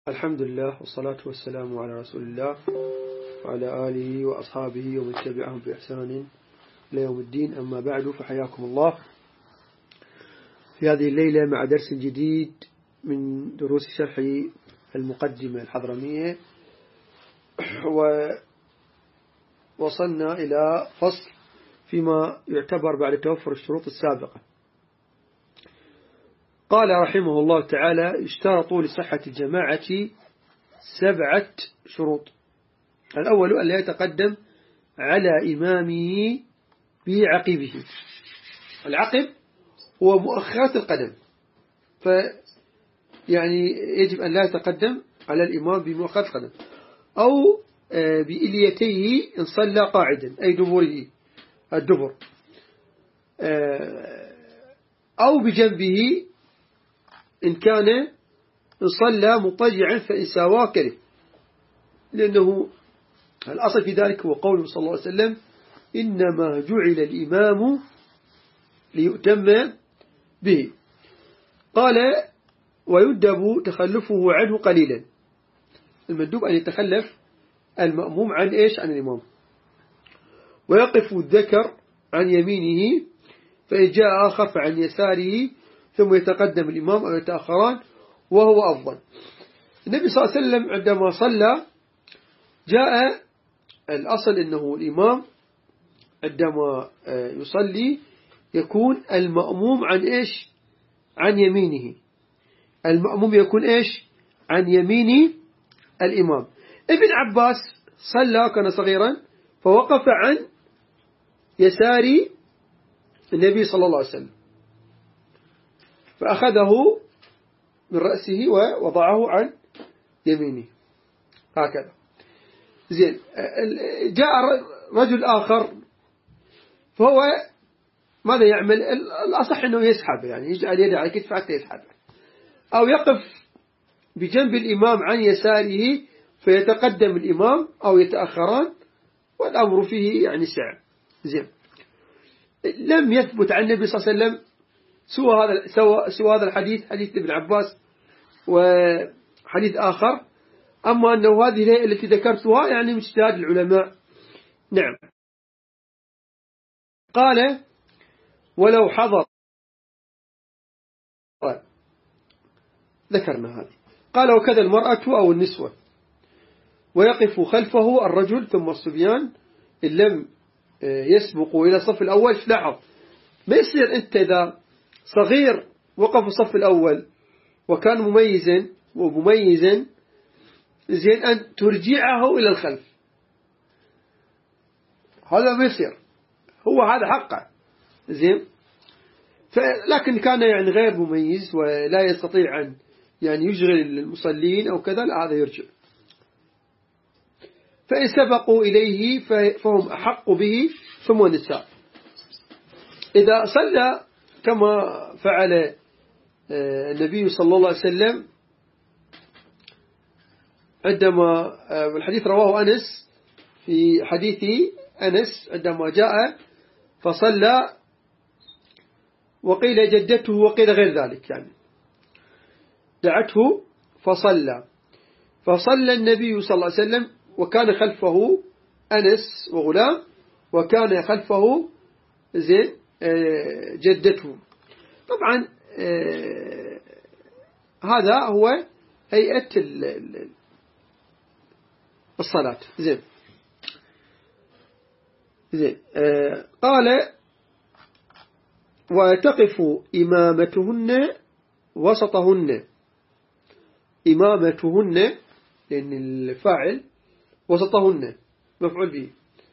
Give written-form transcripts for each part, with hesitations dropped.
الحمد لله والصلاة والسلام على رسول الله وعلى آله وأصحابه ومن تبعهم بإحسان ليوم الدين. أما بعد، فحياكم الله في هذه الليلة مع درس جديد من دروس شرح المقدمة الحضرمية، ووصلنا إلى فصل فيما يعتبر بعد توفر الشروط السابقة. قال رحمه الله تعالى: يشترط لصحة الجماعة 7 شروط. الأول أن لا يتقدم على إمامه بعقبه. العقب هو مؤخرة القدم، فيعني يجب أن لا يتقدم على الإمام بمؤخرة القدم، أو بإليتيه إن صلى قاعدا أي دبره الدبر، أو بجنبه إن كان صلى مضطجعا فإن ساواه كره، لأنه الأصل في ذلك هو قوله صلى الله عليه وسلم: إنما جعل الإمام ليؤتم به. قال: ويندب تخلفه عنه قليلا. المندوب أن يتخلف المأموم عن إيش؟ عن الإمام. ويقف الذكر عن يمينه، فإن جاء آخر فعن يساره، ثم يتقدم الإمام أو يتأخران، وهو أفضل. النبي صلى الله عليه وسلم عندما صلى جاء الأصل أنه الإمام عندما يصلي يكون المأموم عن إيش؟ عن يمينه. المأموم يكون إيش؟ عن يمين الإمام. ابن عباس صلى كان صغيرا فوقف عن يسار النبي صلى الله عليه وسلم، فأخذه من رأسه ووضعه عن يمينه هكذا. زين. جاء رجل آخر فهو ماذا يعمل؟ الأصح أنه يسحب، يعني يجعل يده على كتفه حتى يسحب، أو يقف بجنب الإمام عن يساره فيتقدم الإمام أو يتأخران، والأمر فيه يعني سعة. زين. لم يثبت عن النبي صلى الله عليه وسلم سوى هذا الحديث، حديث ابن عباس وحديث آخر، أما أنه هذه التي ذكرتها يعني من اجتهاد العلماء. نعم. قال: ولو حضر، ذكرنا هذه. قال: وكذا المرأة أو النسوة، ويقف خلفه الرجل ثم الصبيان إن لم يسبقوا إلى الصف الأول. لاحظ، ما يصير أنت إذا صغير وقف الصف الأول وكان مميزا زين أن ترجعه إلى الخلف، هذا ما يصير، هو هذا حقه. زين. لكن كان يعني غير مميز ولا يستطيع أن يعني يشغل المصلين أو كذا، لا، هذا يرجع. فإن سبقوا إليه فهم أحق به، ثم النساء. إذا صلى كما فعل النبي صلى الله عليه وسلم عندما، والحديث رواه أنس في حديث أنس عندما جاء فصلى، وقيل جدته وقيل غير ذلك، يعني دعته فصلى النبي صلى الله عليه وسلم، وكان خلفه أنس وغلام، وكان خلفه زين جدته. طبعا هذا هو هيئة الصلاة. زين. قال: وتقف إمامتهن وسطهن. إمامتهن لأن الفاعل، وسطهن مفعول به.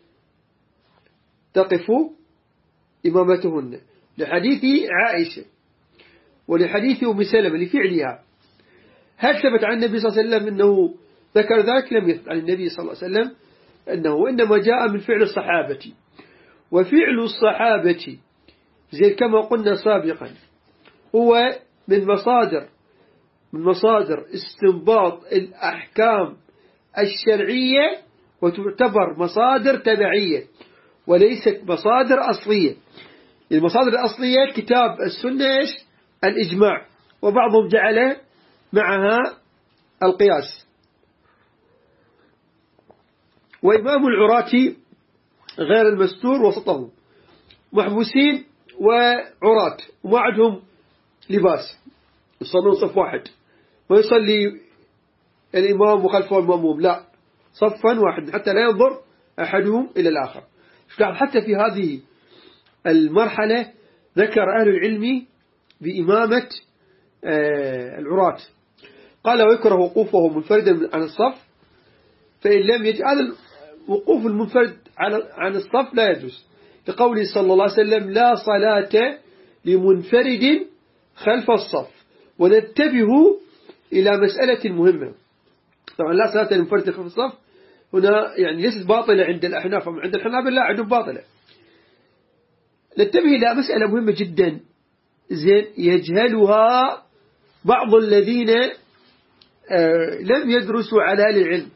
تقف إمامتهن لحديث عائشة ولحديث أم سلمة لفعلها. هل ثبت عن النبي صلى الله عليه وسلم أنه ذكر ذلك؟ لم يثبت عن النبي صلى الله عليه وسلم، أنه إنما جاء من فعل الصحابة. وفعل الصحابة زي كما قلنا سابقا هو من مصادر استنباط الأحكام الشرعية، وتعتبر مصادر تبعية وليست مصادر أصلية. المصادر الأصلية كتاب السنة، الإجماع، وبعضهم جعل معها القياس. وإمام العراة غير المستور وسطهم، محبوسين وعراة وما عندهم لباس، يصلون صف واحد، ويصلي الإمام وخلفه المأموم، لا، صفا واحد حتى لا ينظر أحدهم إلى الآخر. حتى في هذه المرحلة ذكر أهل العلم بإمامة العراة، قال ويكره وقوفه منفردا عن الصف، فإن لم يجد هذا الوقوف المنفرد عن الصف لا يجوز، لقوله صلى الله عليه وسلم لا صلاة لمنفرد خلف الصف. وننتبه إلى مسألة مهمة، طبعا لا صلاة لمنفرد خلف الصف هنا يعني ليست باطلة عند الأحناف، عند الحنابلة لا، عندهم باطلة. ننتبه إلى مسألة مهمة جدا زين يجهلها بعض الذين لم يدرسوا على العلم،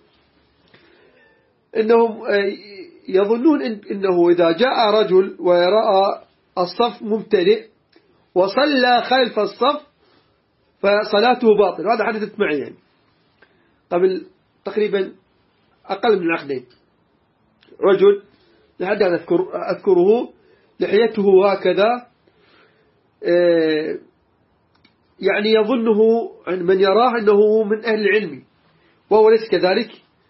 إنهم يظنون إنه إذا جاء رجل ورأى الصف ممتلئ وصلى خلف الصف فصلاته باطل. هذا حدثت معي يعني قبل تقريبا أقل من عقدين، رجل لحد أذكره لحيته هكذا، يعني يظنه من يراه أنه من أهل العلم وهو ليس كذلك.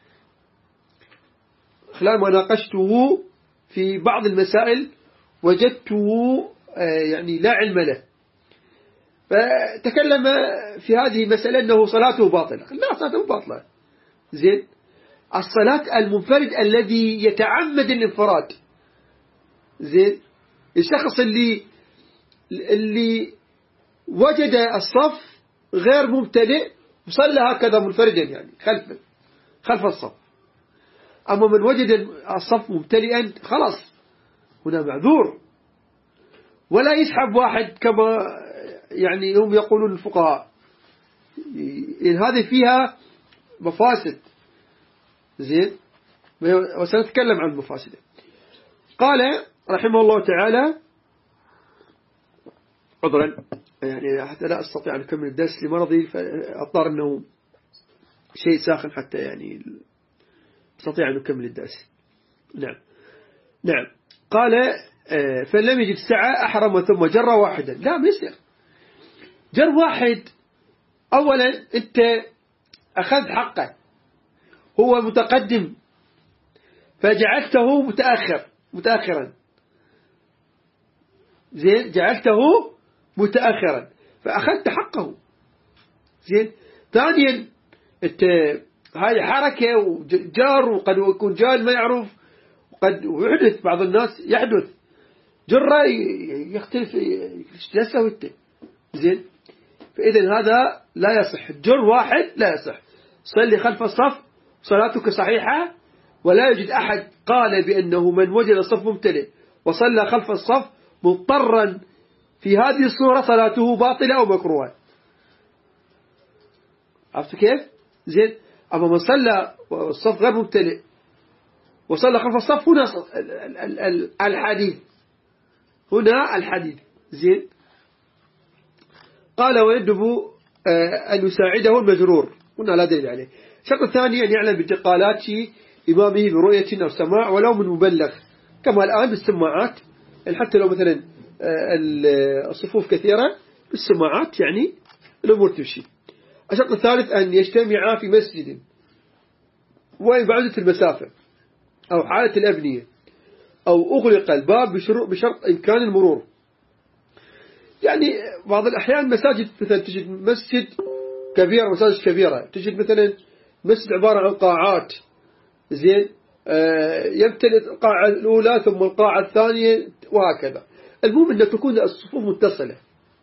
خلال ما ناقشته في بعض المسائل وجدته يعني لا علم له، فتكلم في هذه المسألة أنه صلاته باطلة. لا، صلاته باطلة. زين، الصلاة المنفرد الذي يتعمد الانفراد، زين، الشخص اللي وجد الصف غير ممتلئ وصلى هكذا منفردا يعني خلف الصف. أما من وجد الصف ممتلئا خلاص هنا معذور، ولا يسحب واحد كما يعني هم يقولون الفقهاء، إن هذه فيها مفاسد. زين، وسنتكلم عن المفاسد. قال رحمه الله تعالى، عذرا يعني حتى لا أستطيع أن أكمل الدرس لمرضي، فأضطر أنه شيء ساخن حتى يعني أستطيع أن أكمل الدرس. نعم. قال فلم يجد سعى أحرم ثم جر واحدا. لا، ما يصير جر واحد. أولا أنت أخذ حقه، هو متقدم فجعلته متأخرا. زين، جعلته متأخرا فأخذت حقه. زين، ثانيا أنت هاي حركة وجار، وقد يكون جال ما يعرف، وقد يحدث بعض الناس يحدث جرة يختلف جلسه وانت. زين، فإذا هذا لا يصح، جر واحد لا يصح. صلي خلف الصف صلاتك صحيحة، ولا يوجد أحد قال بأنه من وجد الصف ممتلئ وصلى خلف الصف مضطرا في هذه الصورة صلاته باطلة أو مكروهة. عرفت كيف؟ زين، أما من صلى الصف غير ممتلئ وصلى خلف الصف هنا الحديث. زين، قال ويجب أن يساعده المجرور، هنا لا دليل عليه. الشرط الثاني أن يعلم بانتقالات إمامه برؤية أو سماع ولو من مبلغ، كما الآن بالسماعات، حتى لو مثلا الصفوف كثيرة بالسماعات يعني الأمور تمشي. الشرط الثالث أن يجتمعا في مسجد وإن بعدت المسافة أو حالة الأبنية أو أغلق الباب بشرط إمكان المرور. يعني بعض الأحيان مساجد مثلا تجد مسجد كبير، مساجد كبيرة، تجد مثلا مسجد عبارة عن قاعات. زين، يمتلئ القاعة الأولى ثم القاعة الثانية وهكذا. المهم أن تكون الصفوف متصلة.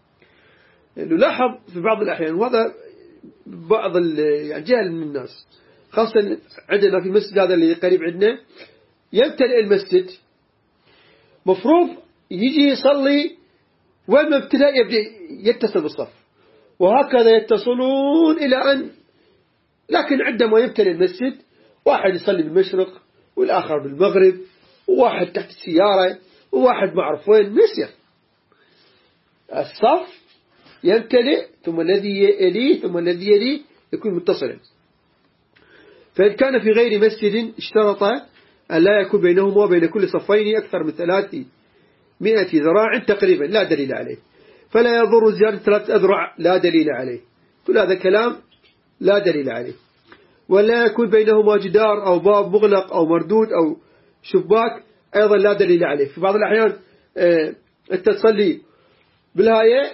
نلاحظ في بعض الأحيان، وهذا بعض يعني جهل من الناس، خاصة عندنا في المسجد هذا اللي قريب عندنا، يمتلئ المسجد، مفروض يجي يصلي وين ما ابتدأ يبدأ يتصل بالصف، وهكذا يتصلون إلى أن، لكن عندما يمتلئ المسجد واحد يصلي بالمشرق والآخر بالمغرب، وواحد تحت السيارة وواحد معرف وين، مسير الصف يمتلئ ثم الذي يليه ثم الذي يليه يكون متصلا. فإن كان في غير مسجد اشترط أن لا يكون بينهما وبين كل صفين أكثر من 300 ذراع تقريبا، لا دليل عليه. فلا يضر زيادة 3 أذرع، لا دليل عليه. كل هذا كلام لا دليل عليه. ولا يكون بينهما جدار أو باب مغلق أو مردود أو شباك، أيضا لا دليل عليه. في بعض الأحيان أنت تصلي بالهاية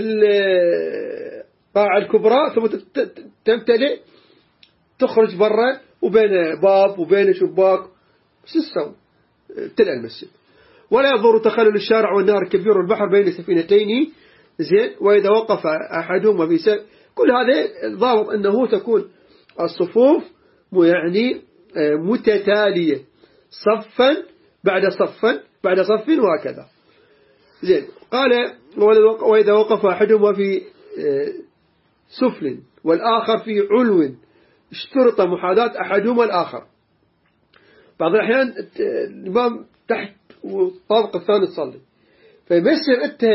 بالقاعة الكبرى ثم تمتلئ تخرج برا وبين باب وبين شباك، شو تسوي؟ تلأ المسجد. ولا يضر تخلل الشارع والنهر الكبير والبحر بين سفينتين، زين. وإذا وقف أحدهما في كل هذا ضابط أنه تكون الصفوف يعني متتالية، صفا بعد صف وهكذا، زين. قال وإذا وقف أحدهما في سفل والآخر في علو اشترط محاذاة أحدهما الآخر. بعض الأحيان الإمام تحت والطابق الثاني تصلي، فيبشر أنت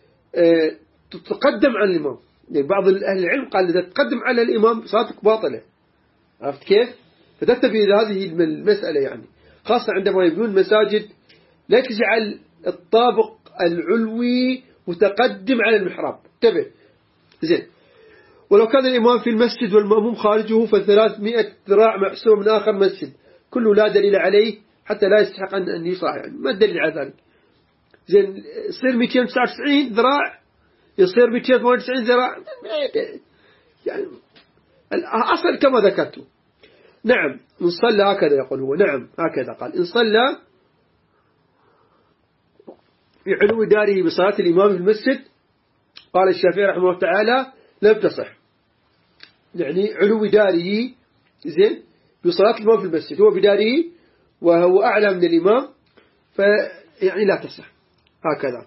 تتقدم عن الإمام. يعني بعض أهل العلم قال إذا تقدم على الإمام صلاتك باطلة، عرفت كيف؟ فتنتبه إلى هذه المسألة، يعني خاصة عندما يبنون مساجد لا تجعل الطابق العلوي متقدم على المحراب، انتبه، زين. ولو كان الإمام في المسجد والمأموم خارجه ف300 ذراع محسوب من آخر مسجد، كله لا دليل عليه حتى لا يستحق أن يصح، يعني ما الدليل على ذلك؟ زين، يصير 299 ذراع، يصير 298 ذراع، يعني الأصل كما ذكرته. نعم، إن صلى هكذا يقول هو، نعم هكذا قال، إن صلى في علو داره بصلاة الإمام في المسجد، قال الشافعي رحمه الله تعالى لم تصح. يعني علو داره، زين، بصلاة الإمام في المسجد، هو بداره وهو أعلى من الإمام، فيعني لا تصح هكذا.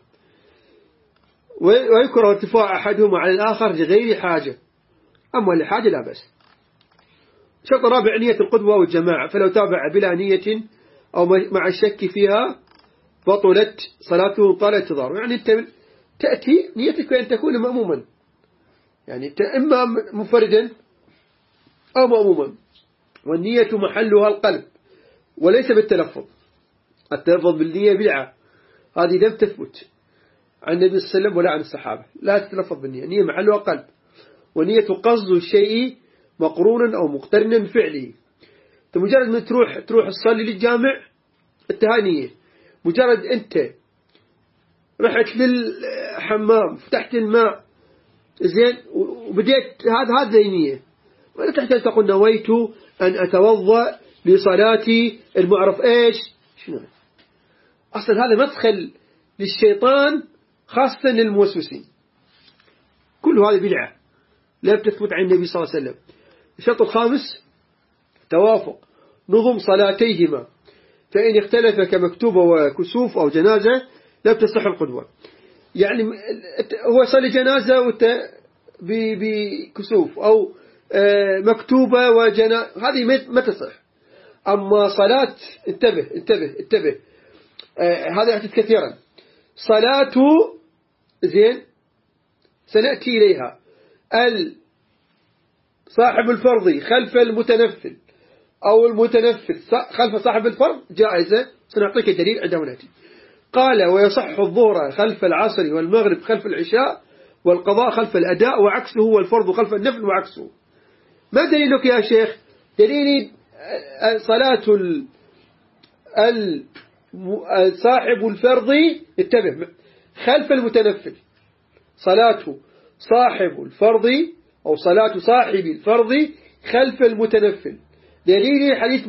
ويكره ارتفاع أحدهما على الآخر لغير حاجة، أما لحاجة لا بأس. شرط رابع نية القدوة والجماعة، فلو تابع بلا نية أو مع الشك فيها بطلت صلاته طال انتظاره. يعني أنت تأتي نيتك أن تكون مأموما، يعني أنت إما مفردا أو مأموما، والنية محلها القلب وليس بالتلفظ. التلفظ بالنية بدعة، هذه لم تثبت عن النبي صلى الله عليه وسلم ولا عن الصحابة. لا تتلفظ بالنية، النية محلها قلب، ونية قصد الشيء مقرونا أو مقترنا بفعله. مجرد ما تروح تصلي للجامع التهانية، مجرد أنت رحت للحمام فتحت الماء، زين، وبديت هذا نية، ولا تحتاج تقول نويت أن أتوضأ لصلاتي المعرف إيش شنو. أصلا هذا مدخل للشيطان خاصة للموسوسين، كل هذه بدعة لا تثبت عن النبي صلى الله عليه وسلم. الشرط الخامس توافق نظم صلاتيهما، فإن اختلف كمكتوبة وكسوف أو جنازة لا تصح القدوة. يعني هو صلي جنازة بكسوف أو مكتوبة وجنازة، هذه ما تصح. أما صلاة، انتبه هذا يحدث كثيرا، صلاة، زين، سنأتي إليها، صاحب الفرض خلف المتنفل أو المتنفل خلف صاحب الفرض جائزة، سنعطيك دليل عندما نأتي. قال ويصح الظهر خلف العصر والمغرب خلف العشاء والقضاء خلف الأداء وعكسه، والفرض خلف النفل وعكسه. ما دليلك يا شيخ؟ دليلي صلاة صاحب الفرض، انتبه، خلف المتنفل، صلاة صاحب الفرض أو صلاة صاحب الفرض خلف المتنفل. دليلي حديث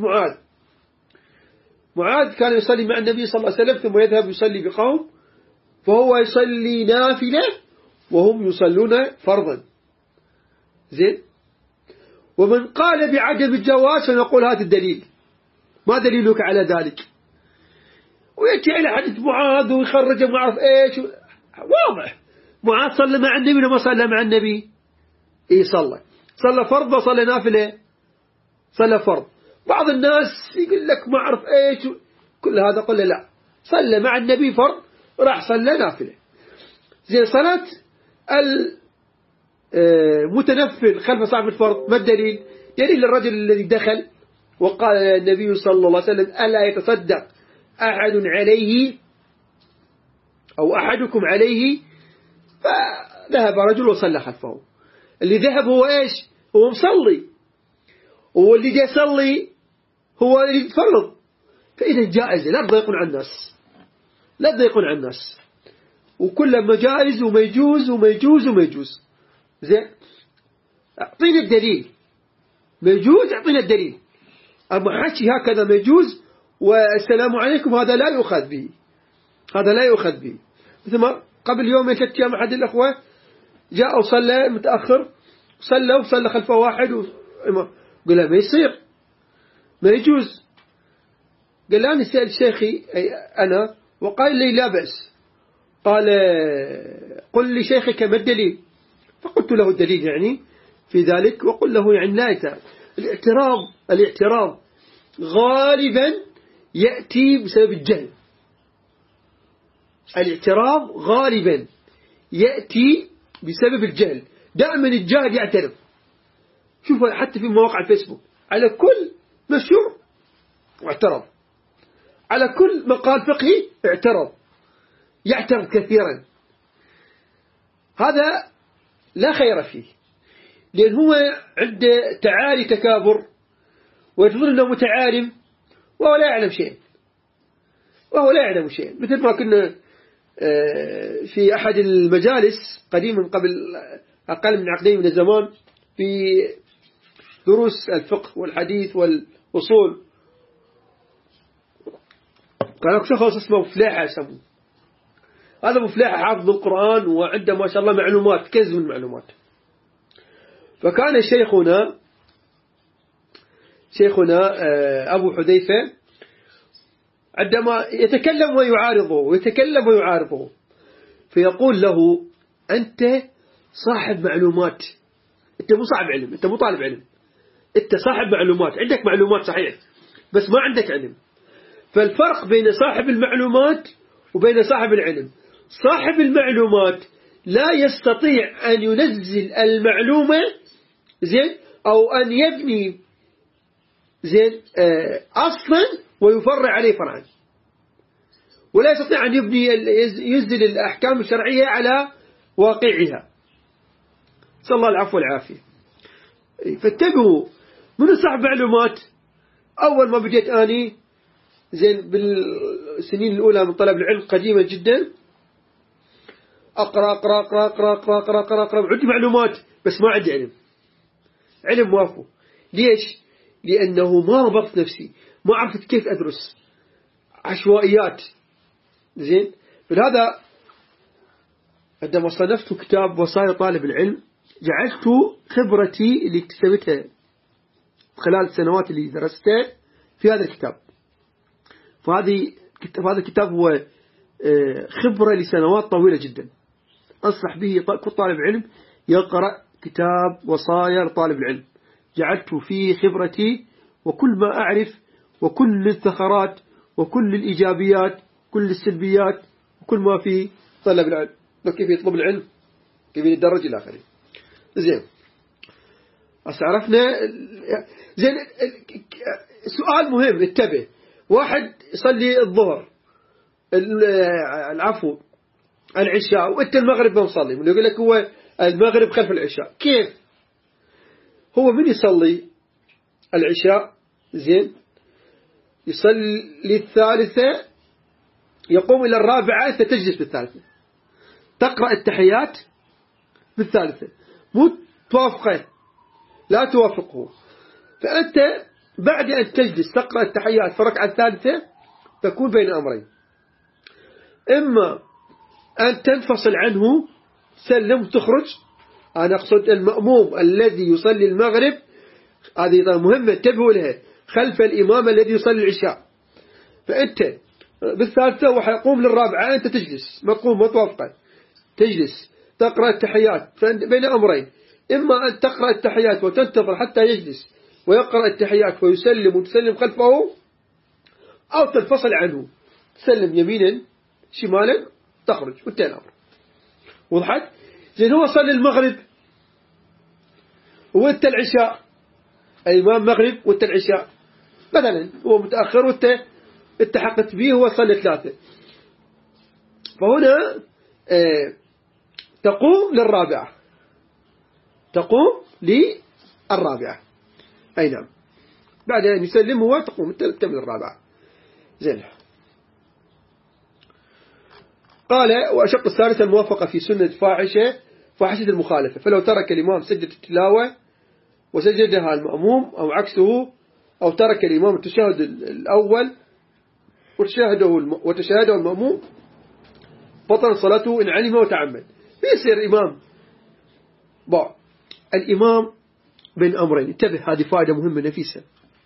معاذ كان يصلي مع النبي صلى الله عليه وسلم ثم يذهب يصلي بقوم، فهو يصلي نافلة وهم يصلون فرضا، زين. ومن قال بعدم الجواز فنقول هذا الدليل، ما دليلك على ذلك؟ ويأتي إلى حديث معاذ ويخرج ما أعرف إيش، واضح معاذ صلى مع النبي لما صلى مع النبي، صلى فرض وصلى نافلة، صلى فرض. بعض الناس يقول لك ما أعرف إيش، كل هذا قل لا، صلى مع النبي فرض وراح صلى نافلة. زي صلاة متنفل خلف صاحب الفرض. ما الدليل؟ دليل الرجل الذي دخل وقال النبي صلى الله عليه وسلم ألا يتصدق أحد عليه أو أحدكم عليه، فذهب رجل وصلى خلفه. اللي ذهب هو إيش؟ هو مصلي، واللي جاء يصلي هو اللي يتفرض. فإذا جائزة، لا تضيقون على الناس، لا تضيقون على الناس، وكلما جائز وما يجوز وما يجوز وما يجوز. زين، أعطينا الدليل. ما يجوز أعطينا الدليل. أما حكي هكذا ما يجوز والسلام عليكم، هذا لا يؤخذ به، هذا لا يؤخذ به. مثل ما قبل يومين 3 أيام أحد الأخوة جاء وصلى متأخر، صلى خلفه واحد قال له ما يصير، ما يجوز. قال له أنا سأل شيخي أنا وقال لي لا بأس. قال قل لي شيخك ما الدليل؟ فقلت له الدليل يعني في ذلك، وقل له يعني لا الاعتراض غالبا يأتي بسبب الجهل. الاعتراض غالبا يأتي بسبب الجهل. دائما الجاهل يعترض. شوفوا حتى في مواقع الفيسبوك على كل مشروع واعترض، على كل مقال فقهي اعترض، يعترض كثيرا. هذا لا خير فيه، لأن هو عنده تعالي تكابر ويظن أنه متعالم وهو لا يعلم شيء، وهو لا يعلم شيء. مثل ما كنا في أحد المجالس قديما قبل أقل من عقدين من الزمان في دروس الفقه والحديث والأصول، كان شخص اسمه مفلاحة يسموه. هذا مفلاحة حافظ القرآن وعنده ما شاء الله معلومات، كنز من المعلومات. فكان شيخنا أبو حذيفة عندما يتكلم ويعارضه فيقول له أنت صاحب معلومات، أنت مو صاحب علم، أنت مو طالب علم، أنت صاحب معلومات، عندك معلومات صحيح بس ما عندك علم. فالفرق بين صاحب المعلومات وبين صاحب العلم، صاحب المعلومات لا يستطيع أن ينزل المعلومة زين أو أن يبني زين أصلا ويفرع عليه فرعا، ولا يستطيع أن ينزل الأحكام الشرعية على واقعها. صلى الله العفو والعافية. فاتبعوا من صاحب معلومات. أول ما بديت أني زين بالسنين الأولى من طلب العلم قديمة جدا، أقرأ عندي معلومات بس ما عندي علم وافو. ليش؟ لأنه ما ربطت نفسي، ما عرفت كيف أدرس، عشوائيات. زين، فلهذا عندما صنفت كتاب وصايا طالب العلم جعلت خبرتي اللي اكتسبتها خلال السنوات اللي درستها في هذا الكتاب. فهذا الكتاب هو خبرة لسنوات طويلة جدا. أنصح به كل طالب علم يقرأ كتاب وصايا طالب العلم. جعلت فيه خبرتي وكل ما أعرف وكل الثغرات وكل الإيجابيات كل السلبيات وكل ما في طلب العلم، وكيف يطلب العلم، كيف يتدرج إلى آخره. زين، عرفنا. زين، سؤال مهم انتبه. واحد يصلي الظهر العشاء وانت المغرب ما مصلي، من يقول لك هو المغرب خلف العشاء. كيف هو من يصلي العشاء زين يصلي الثالثة يقوم إلى الرابعة، أنت تجلس بالثالثة تقرأ التحيات بالثالثة، مو توافقه، لا توافقه. فأنت بعد أن تجلس تقرأ التحيات في الركعة الثالثة تكون بين أمرين: إما أن تنفصل عنه سلم وتخرج. أنا أقصد المأموم الذي يصلي المغرب، هذه مهمة انتبهوا لها، خلف الإمام الذي يصلي العشاء. فأنت بالثالثة وحيقوم للرابعة أنت تجلس، ما تقوم ما توافقه، تجلس تقرأ التحيات. بين أمرين: إما أن تقرأ التحيات وتنتظر حتى يجلس ويقرأ التحيات ويسلم وتسلم خلفه، أو تنفصل عنه تسلم يمينا شمالا تخرج وانتهى الأمر. وضحت؟ زين، هو صلي المغرب وانت العشاء، الإمام مغرب وانت العشاء مثلا، هو متأخر وانت اتحقت به هو صلى 3، فهنا تقوم للرابعة، تقوم للرابعة، أي نعم، بعد أن يسلم هو تقوم تكمل الرابعة. زين. قال وأشق الثالثة الموافقة في سنة فاحشة المخالفة، فلو ترك الإمام سجدة التلاوة وسجدها المأموم أو عكسه، أو ترك الإمام التشهد الأول وتشهده المأموم بطل صلاته إن علم وتعمد. يصير إمام الإمام بين أمرين، انتبه هذه فائدة مهمة نفيسة،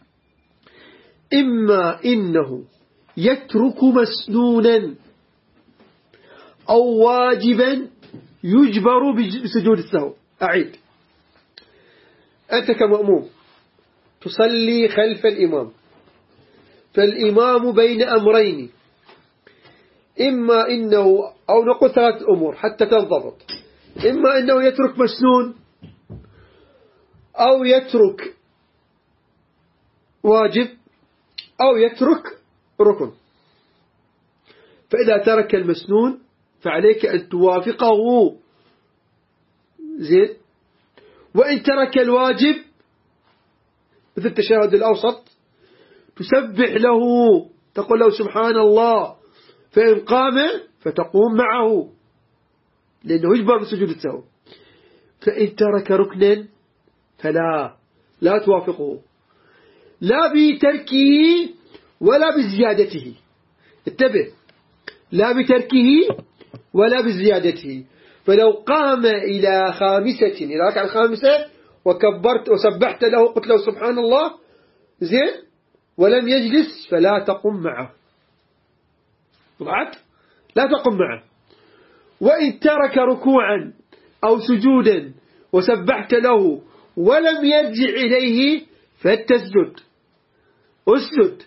إما إنه يترك مسنونا أو واجبا يجبر بسجود السهو. أعيد، أنت كمأموم تصلي خلف الإمام، فالإمام بين أمرين، إما إنه، أو نقول 3 أمور حتى تنضبط، إما إنه يترك مسنون أو يترك واجب أو يترك ركن. فإذا ترك المسنون فعليك أن توافقه، زين، وإن ترك الواجب مثل التشهد الأوسط تسبح له، تقول له سبحان الله، فإن قام فتقوم معه لأنه يجبر بسجود السهو. فإن ترك ركنا لا توافقه، لا بتركه ولا بزيادته، انتبه، لا بتركه ولا بزيادته. فلو قام إلى ركعة الخامسة وكبرت وسبحت له قلت له سبحان الله، زين، ولم يجلس فلا تقم معه، لا تقم معه. وإن ترك ركوعا أو سجودا وسبحت له ولم يرجع إليه فلتسجد، اسجد،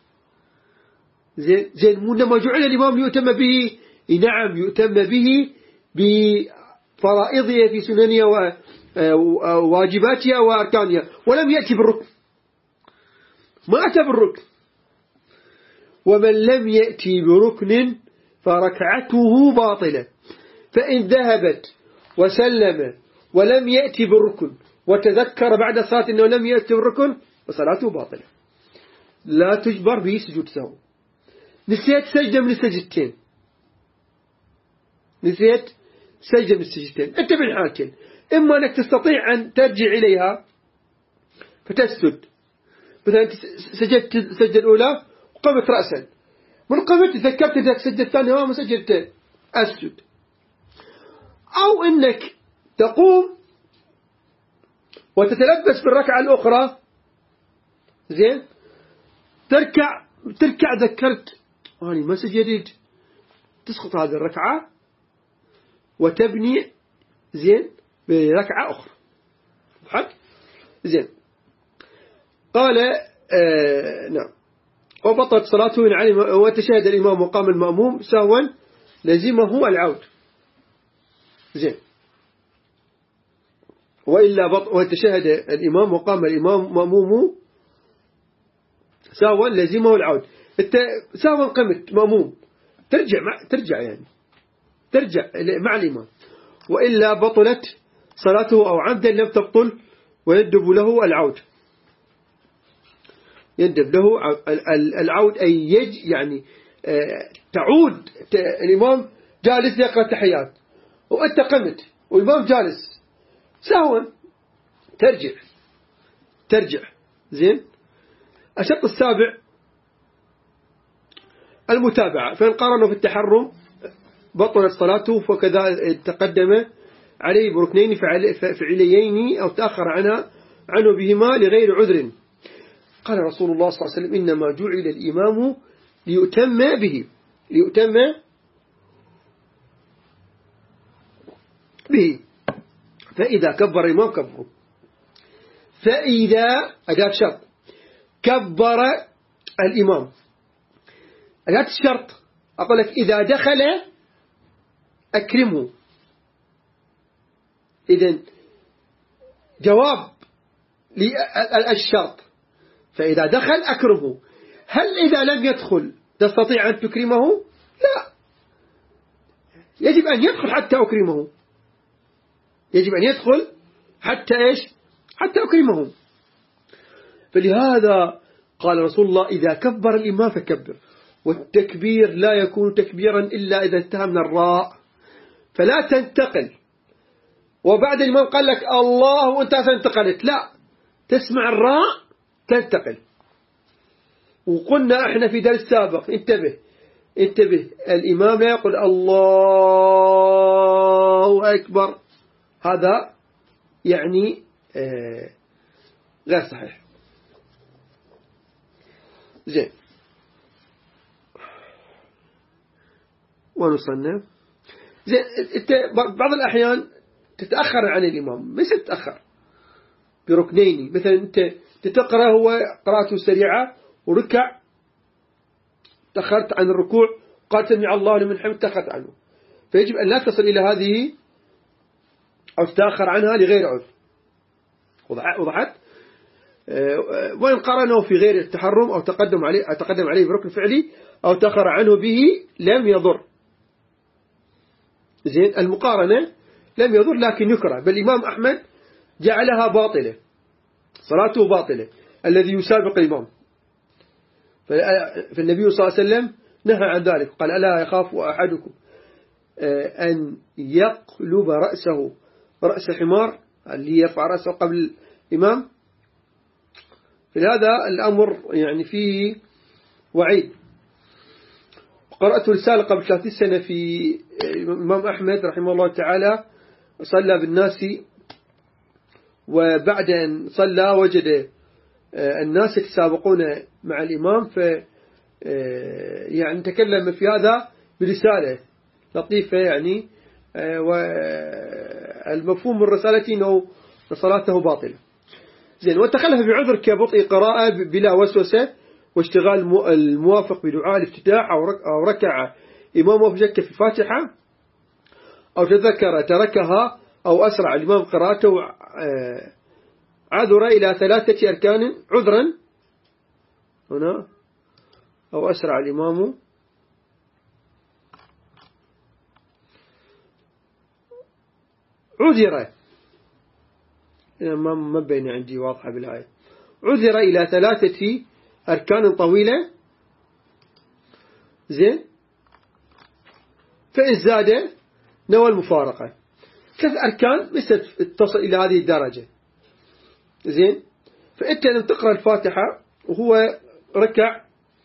زين. إنما جعل الإمام يؤتم به، نعم يؤتم به بفرائضها في سننها وواجباتها وأركانها، ولم يأتي بالركن، ما أتى بالركن. ومن لم يأتي بركن فركعته باطلة، فإن ذهبت وسلم ولم يأتي بالركن وتذكر بعد صلاة أنه لم يأتي بالركن فصلاته باطلة، لا تجبر به سجود سهو. نسيت سجدة من السجدتين، أنت من حالتين، إما أنك تستطيع أن ترجع إليها فتسجد، مثلا سجدت السجدة الأولى وقمت رأسا، من قمت تذكرت ذاك السجدة الثانية وما سجدت، أسجد. أو أنك تقوم وتتلبس بالركعة الأخرى، زين، تركع ذكرت أنا ما سجدت، تسقط هذه الركعة وتبني، زين، بركعة أخرى، زين. قال نعم، وبطلت صلاته إن علم وتشهد الإمام وقام المأموم سهوا لزمه العود، زين. وإلا وتشهد الإمام وقام الإمام مأموم سهوا لزمه العود. سهوا قمت مأموم ترجع يعني ترجع مع الإمام، وإلا بطلت صلاته أو عمدا لم تبطل ويندب له العود. يندب له العود أي يعني تعود. الإمام جالس يقرأ التحيات وأنت قمت والإمام جالس سهوا، ترجع، زين. الشرط السابع المتابعة، فإن قارنوا في التحرم بطلت صلاته، فكذا تقدم عليه بركنين فعليين أو تأخر عنه بهما لغير عذر. قال رسول الله صلى الله عليه وسلم إنما جعل الإمام ليؤتم به، فإذا كبر الإمام كبروا، فإذا أداة شرط كبر الإمام، أداة الشرط أقول لك إذا دخل أكرمه. إذن جواب للشرط، فإذا دخل أكرمه. هل إذا لم يدخل تستطيع أن تكرمه؟ لا، يجب أن يدخل حتى أكرمه، يجب أن يدخل حتى إيش؟ حتى أكرمه. فلهذا قال رسول الله إذا كبر الإمام فكبر، والتكبير لا يكون تكبيرا إلا إذا انتهى من الراء، فلا تنتقل وبعد الإمام قال لك الله وانت انتقلت، لا، تسمع الراء تنتقل. وقلنا احنا في درس سابق، انتبه الإمام لا يقول الله أكبر، هذا يعني غير صحيح. زين، ونصنف. زين، بعض الأحيان تتأخر عن الإمام، مش تتأخر بركنين، مثلا أنت تقرأ هو قراءته سريعة وركع، تأخرت عن الركوع، قال سمع الله لمن حمد، تأخرت عنه، فيجب أن لا تصل إلى هذه أو تتأخر عنها لغير عذر. وضحت؟ وإن قرنه في غير التحرم أو تقدم عليه بركن فعلي أو تأخر عنه به لم يضر. زين، المقارنة لم يضر لكن يكره، بل الإمام أحمد جعلها باطلة، صلاته باطلة الذي يسابق الإمام. فالنبي صلى الله عليه وسلم نهى عن ذلك، قال ألا يخاف أحدكم أن يقلب رأس حمار، اللي يرفع رأسه قبل الإمام. فلهذا الأمر يعني فيه وعيد. قرأت رسالة قبل 30 سنة في الإمام أحمد رحمه الله تعالى، صلى بالناس، وبعد أن صلى وجد الناس يتسابقون مع الإمام، يعني تكلم في هذا برسالة لطيفة يعني، والمفهوم من رسالتي أنه صلاته باطلة. زين، وتخلف بعذر كبطء قراءة بلا وسوسة، واشتغال الموافق بدعاء الافتتاح، أو ركع إمامه شك في الفاتحة، أو تركها، أو أسرع الإمام قراءته، عذر إلى 3 أركان عذرا هنا، أو أسرع الإمام عذر، ما بين عندي واضحة بالآية، عذر إلى 3 أركان طويلة. زين، فإن زاد نوى المفارقة. 3 أركان بس تصل إلى هذه الدرجة. زين، فأنت لما تقرأ الفاتحة وهو ركع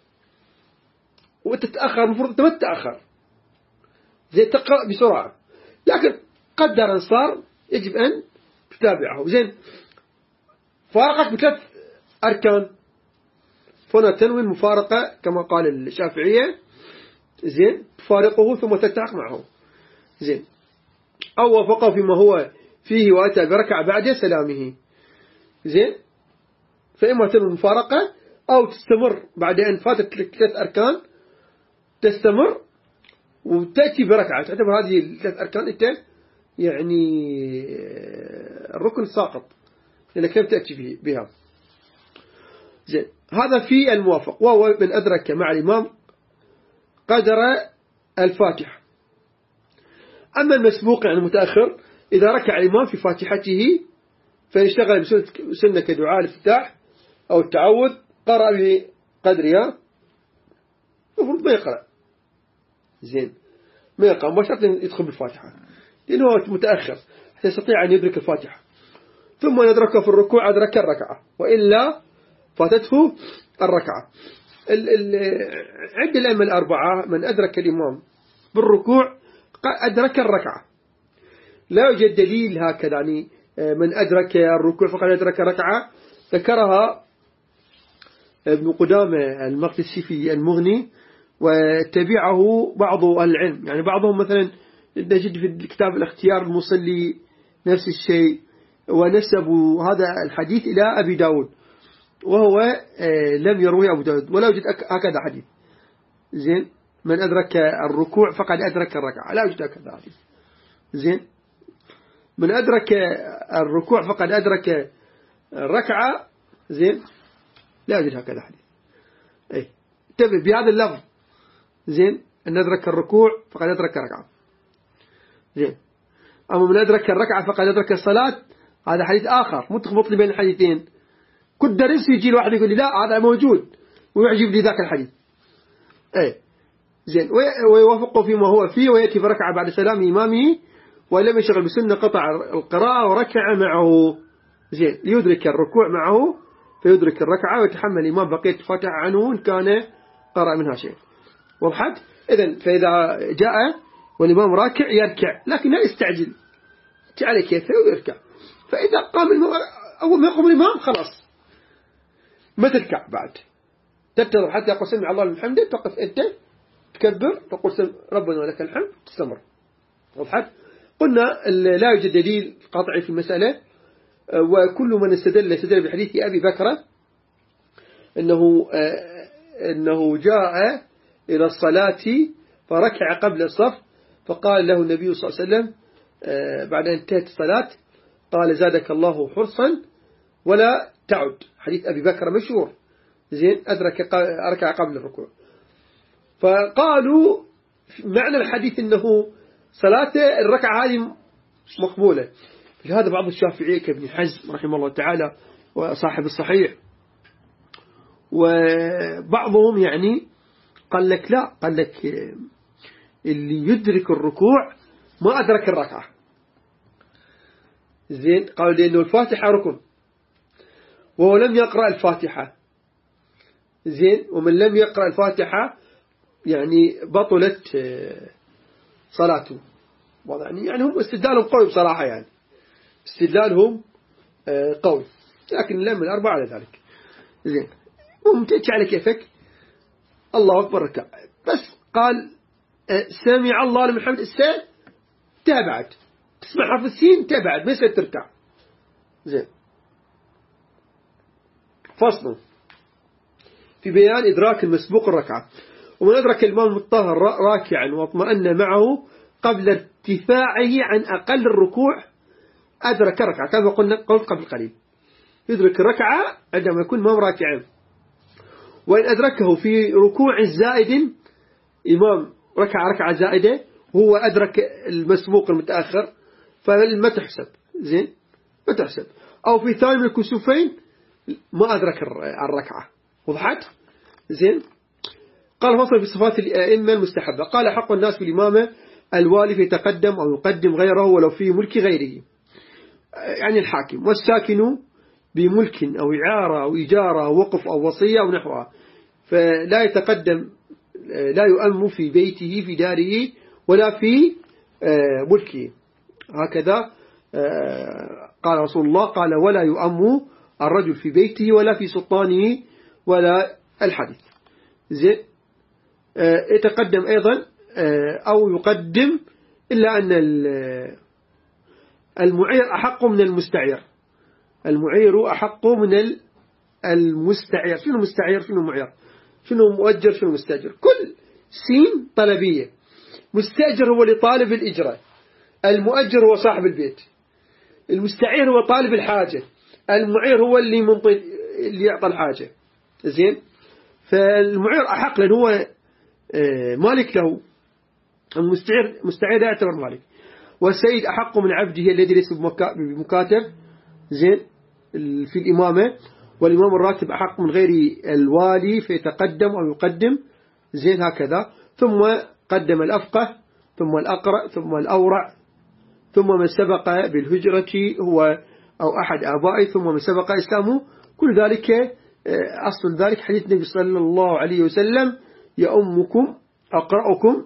وأنت تتأخر، المفروض أنت ما تتأخر، زين، تقرأ بسرعة، لكن قدر أن صار يجب أن تتابعه. زين، فارقت ب3 أركان، فهنا تنوي المفارقة كما قال الشافعية. زين، تفارقه ثم تلتحق معه. زين، أو وافقه فيما هو فيه وأتى بركع بعد سلامه. زين، فإما تنوي المفارقة أو تستمر بعد أن فاتت 3 أركان، تستمر وتأتي بركعة، تعتبر هذه 3 أركان أنت يعني الركن ساقط لأنك لم تأتي بها. زين، هذا في الموافق، وهو من أدرك مع الإمام قدر الفاتحة. أما المسبوق يعني المتأخر، إذا ركع الإمام في فاتحته فيشتغل بسنة كدعاء الافتتاح أو التعوذ، قرأ بقدرها، المفروض ما يقرأ. زين، ما يقرأ مباشرة يدخل بالفاتحة لأنه متأخر حتى يستطيع أن يدرك الفاتحة، ثم يدرك في الركوع أدرك الركعة، وإلا فاتته الركعة. عند الأئمة الأربعة من أدرك الإمام بالركوع أدرك الركعة، لا يوجد دليل هكذا يعني من أدرك الركوع فقد أدرك الركعة. ذكرها ابن قدامة المقدسي في المغني، وتبعه بعض العلم، يعني بعضهم مثلا نجد في كتاب الاختيار المصلي نفس الشيء، ونسبوا هذا الحديث إلى أبي داود، وهو لم يروي أبو داود، ولا يوجد هكذا حديث. زين، من أدرك الركوع فقد أدرك الركعة، لا يوجد هكذا حديث. زين، من أدرك الركوع فقد أدرك الركعة زين لا يوجد هكذا حديث. انتبه بهذا اللفظ زين، أن أدرك الركوع فقد أدرك ركعة زين. أما من أدرك الركعة فقد أدرك الصلاة هذا حديث آخر، مو تخبط لي بين الحديثين. كنت درس يجي الواحد يقول لي لا هذا موجود ويعجب لي ذاك الحديث زين، ويوافقه فيما هو فيه، ويأتي بركعة بعد سلام إمامه ولم يشغل بسنة قطع القراءة وركع معه زين ليدرك الركوع معه فيدرك الركعة ويتحمل الإمام بقية الفاتحة عنه إن كان قرأ منها شيء. وضحت؟ إذن فإذا جاء والإمام راكع يركع لكن لا يستعجل، تعالى كيف ويركع. فإذا قام أول ما يقوم الإمام خلاص ما تركع بعد، تنتظر حتى يقول سمع الله لمن حمده، تقف أنت تكبر تقول ربنا ولك الحمد تستمر. وضحت؟ قلنا لا يوجد دليل قاطع في المسألة، وكل من استدل بحديث أبي بكر أنه جاء إلى الصلاة فركع قبل الصف فقال له النبي صلى الله عليه وسلم بعد أن انتهت الصلاة قال زادك الله حرصا ولا تعد. حديث أبي بكر مشهور زين، أركع قبل الركوع. فقالوا معنى الحديث أنه صلاة الركعة هذه مقبولة. لهذا بعض الشافعية كابن حزم رحمه الله تعالى وصاحب الصحيح وبعضهم يعني قال لك لا، قال لك اللي يدرك الركوع ما أدرك الركعة زين. قالوا لأنه الفاتحة ركن وهو لم يقرأ الفاتحة زين، ومن لم يقرأ الفاتحة يعني بطلت صلاته. يعني هم استدلالهم قوي بصراحة، يعني استدلالهم قوي، لكن لم الأربعة على ذلك زين. ومتأتي على كيفك الله أكبر ركع بس قال سمع الله لمن حمده تابعد، تسمع حرف السين تابعد ما يصير تركع زين. فصل في بيان إدراك المسبوق الركعة. ومن أدرك الإمام المطهر راكعا واطمأن معه قبل ارتفاعه عن أقل الركوع أدرك ركعة، كما قلت قبل قليل يدرك الركعة عندما يكون إمام راكعا. وإن أدركه في ركوع زائد إمام ركعة زائدة وهو أدرك المسبوق المتأخر فما تحسب زين، ما تحسب. أو في ثاني من الكسوفين ما أدرك الركعة. وضحت زين. قال فصل في صفات الأئمة المستحبة. قال حق الناس بالإمامة الوالي يتقدم أو يقدم غيره ولو في ملك غيره، يعني الحاكم، والساكن بملك أو إعارة أو إجارة أو وقف أو وصية أو نحوها، فلا يتقدم لا يؤم في بيته في داره ولا في ملكه. هكذا قال رسول الله قال ولا يؤم الرجل في بيته ولا في سلطانه ولا الحديث زين. يتقدم أيضا أو يقدم إلا أن المعير أحق من المستعير، المعير أحق من المستعير. شنو مستعير شنو معير شنو مؤجر شنو مستأجر؟ كل سين طلبية. مستأجر هو لطالب الإجراء، المؤجر هو صاحب البيت، المستعير هو طالب الحاجة، المعير هو اللي يعطى الحاجة زين. فالمعير أحق لأنه هو مالك له، المستعير لا يعتبر مالك. والسيد أحق من عبده الذي ليس بمكاتب زين في الإمامة. والإمام الراتب أحق من غير الوالي فيتقدم أو يقدم زين هكذا. ثم قدم الأفقه ثم الأقرأ ثم الأورع ثم من سبق بالهجرة هو أو أحد آبائه ثم من سبق إسلامه. كل ذلك أصل ذلك حديث النبي صلى الله عليه وسلم يأمكم أقرأكم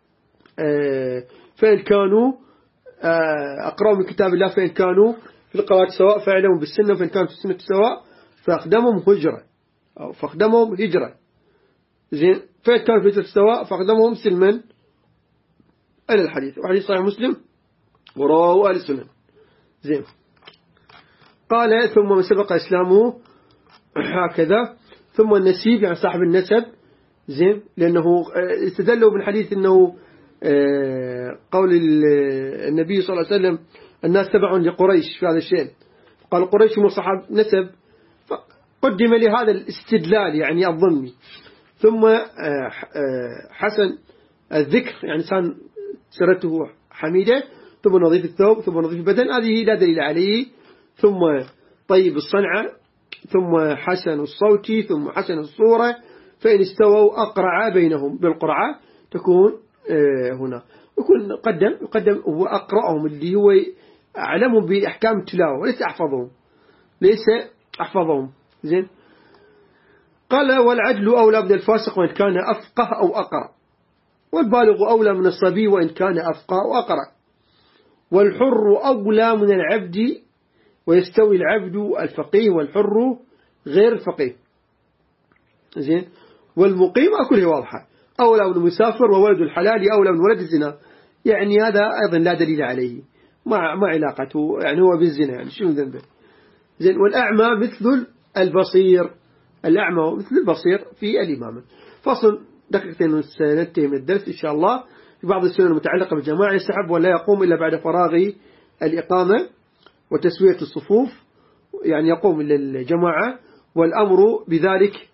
فإن كانوا أقرأوا من كتاب الله فإن كانوا في القواعد سواء فاعلموا بالسنة فإن كانوا في السنة سواء فأقدمهم هجرة أو فأقدمهم هجرة زين. فإن كانوا في الهجرة سواء فأقدمهم سلما إلى الحديث. وحديث صحيح مسلم ورواه أهل السنن زين. قال ثم من سبق إسلامه هكذا. ثم النسيب يعني صاحب النسب زين، لأنه استدلوا بالحديث أنه قول النبي صلى الله عليه وسلم الناس تبع لقريش في هذا الشيء. قال قريش مصحب نسب، فقدم لهذا الاستدلال يعني الضمني. ثم حسن الذكر يعني إنسان سرته حميدة، ثم نظيف الثوب، ثم نظيف البدن، هذه لا دليل عليه. ثم طيب الصنعة، ثم حسن الصوت، ثم حسن الصورة، فإن استووا أقرع بينهم، بالقرعة تكون هنا يكون يقدم وأقرأهم اللي هو أعلمهم بأحكام التلاوة ليس أحفظهم زين. قال والعدل أولى من الفاسق وإن كان أفقه أو أقرأ، والبالغ أولى من الصبي وإن كان أفقه أو أقرأ، والحر أولى من العبد ويستوي العبد الفقيه والحر غير الفقيه زين. والمقيم كلها واضحة، أولى من المسافر، وولد الحلال أولى من ولد الزنا، يعني هذا أيضا لا دليل عليه، ما علاقته يعني هو بالزنا يعني شنو ذنبه زين. والأعمى مثل البصير، الأعمى مثل البصير في الإمامة. فصل دقيقتين سننتهي من الدرس إن شاء الله. في بعض السنن المتعلقة بالجماعة يستحب ولا يقوم إلا بعد فراغ الإقامة وتسوية الصفوف، يعني يقوم للجماعة والأمر بذلك.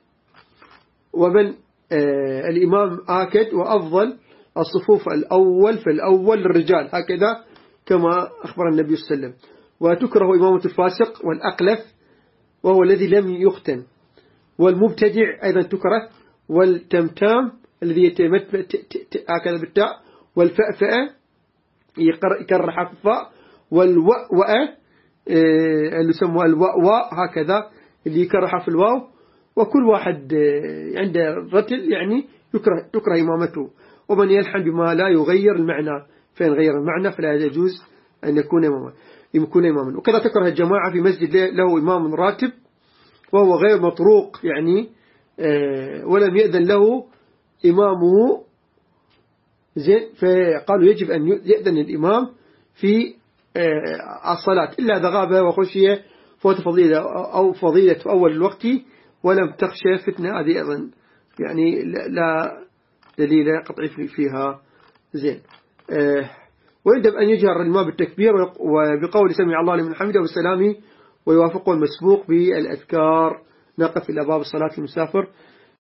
ومن الإمام آكد وأفضل الصفوف الأول فالأول للرجال، هكذا كما أخبر النبي صلى الله عليه وسلم. وتكره إمامة الفاسق والأقلف وهو الذي لم يختن، والمبتدع أيضا تكره، والتمتام الذي يتمت هكذا بالتاء، والفأفأة يكرح في الفاء، والوأوأة اللي يسموها الوأواء هكذا اللي يكرح في الواو. وكل واحد عنده رتل يعني تكره إمامته. ومن يلحن بما لا يغير المعنى، فإن غير المعنى فلا يجوز أن يكون إماما. وكذا تكره الجماعة في مسجد له إمام راتب وهو غير مطروق يعني ولم يأذن له إمامه زين، فقالوا يجب أن يأذن الإمام في الصلاة إلا إذا غاب وخشي فوت فضيلة أو فضيلة أول الوقت ولم تخشى فتنة، هذه أيضا يعني لا دليل قطعي فيها زين. ويجب أن يجهر الإمام بالتكبير وبقول سمع الله لمن حمده والسلام، ويوافقه المسبوق بالأذكار. نقف إلى باب الصلاة المسافر.